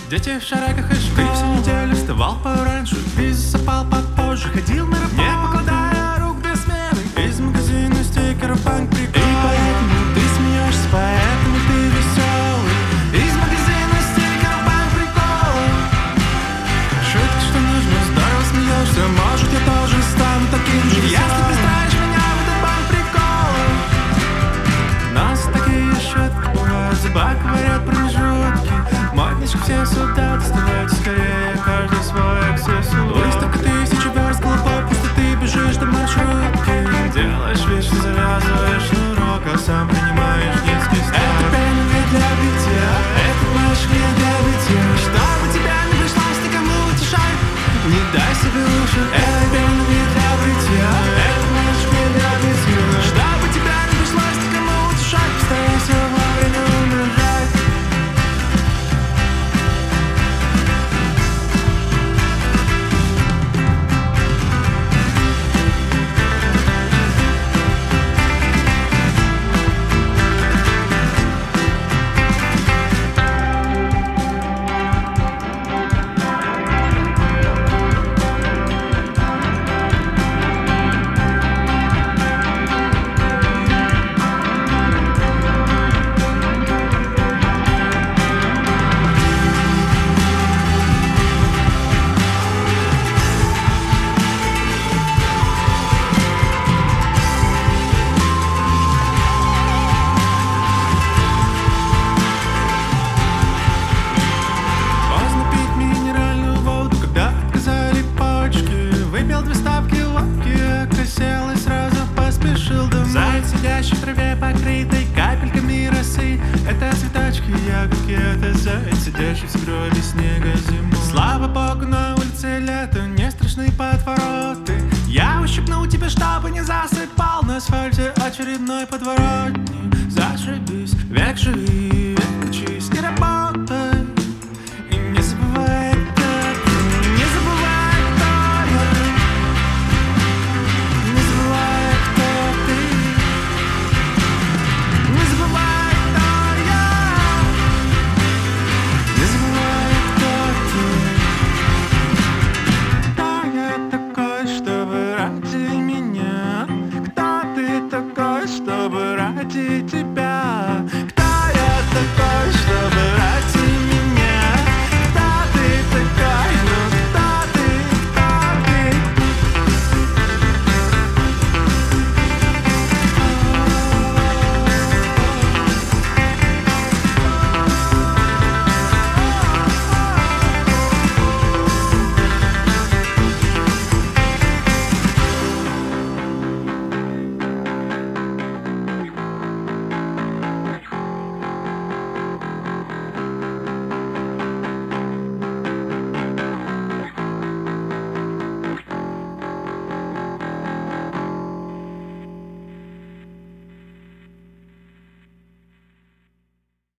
Дети в шариках из школы. Ты всю неделю вставал пораньше, ты засыпал попозже, ходил на работу, не покладая рук без смены. Из магазина стикеров банк прикол. И поэтому ты смеешься, поэтому ты веселый. Из магазина стикеров банк прикол. Шутки, что нужно, здорово смеешься. Может, я тоже стану таким же, если представишь меня в этот банк прикол. У нас такие шутки бывают, зубак говорят промежутки. Моднички все сюда, доставайте скорее каждый свой аксессуар. Выставка 1000 верст голубой пустоты, бежишь до маршрутки. Делаешь вид, что завязываешь шнурок, а сам принимаешь детский стол. Это пенинг для битья, это машинки для битья. Чтобы тебя не пришлось никому утешать, не дай себе уши. Это пенинг для битья, это машинки для битья. Чтобы тебя не пришлось никому утешать, постарайся вовремя умирать. Сидящий в траве, покрытой капельками росы. Это цветочки, ягодки, это заяц, сидящий в сугробе снега зимой. Слава богу, на улице лето, не страшны подвороты. Я ущипнул тебя, чтобы не засыпал на асфальте очередной подворотни. Зашибись, век живи,